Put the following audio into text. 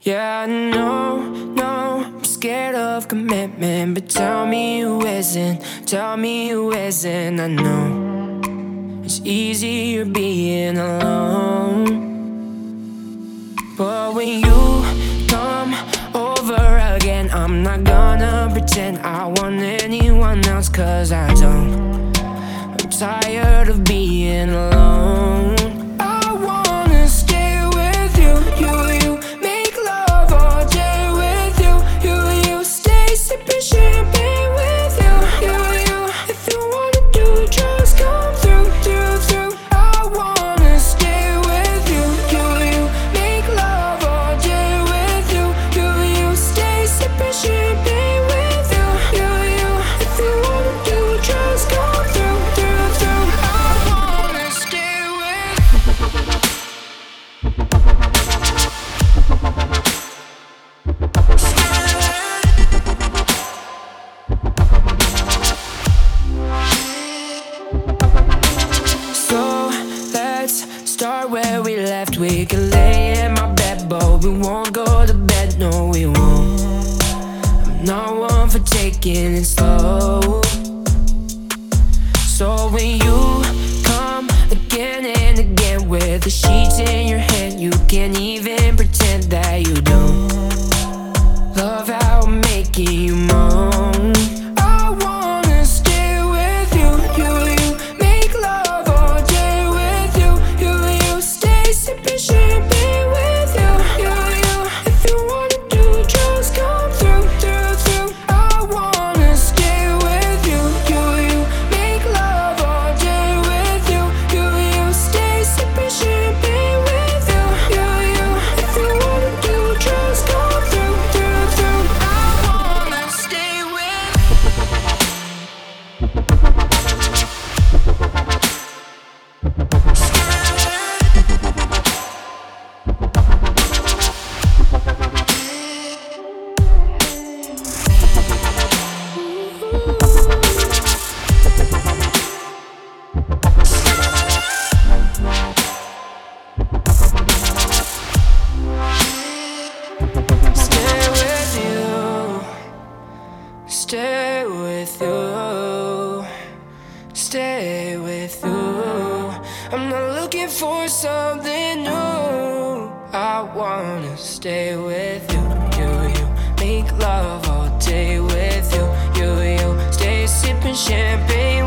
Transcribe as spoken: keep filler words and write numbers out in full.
Yeah, I know, no, I'm scared of commitment, but tell me who isn't, tell me who isn't. I know it's easier being alone, but when you come over again, I'm not gonna pretend I want anyone else, 'cause I don't. I'm tired of being alone. I wanna stay with you, you, you make love all day with you, you, you stay sipping champagne with you, you, you if you wanna do it, just come through, through, through. I wanna stay with you, you, you make love all day with you, you, you stay sipping champagne with you, you, you if you wanna do it, just come through, through, through. I wanna stay with So let's start where we left. We can lay in my bed, but we won't go to bed. No, we won't. I'm not one for taking it slow. So when you come again and again with the sheets in your hand, you can't even pretend that you don't love how I'm making you moan. I wanna stay with you, you, you make love all day with you, you, you stay sipping champagne with you, you, you if you wanna do it, just come through, through, through. I wanna stay with you, you, you make love all day with you, you, you stay sipping champagne with you, you, you if you wanna do it, just come through, through, through. I wanna stay with Stay with you, stay with you, stay with you. I'm not looking for something new. I wanna stay with you, you, you make love all day with you, you, you stay sipping champagne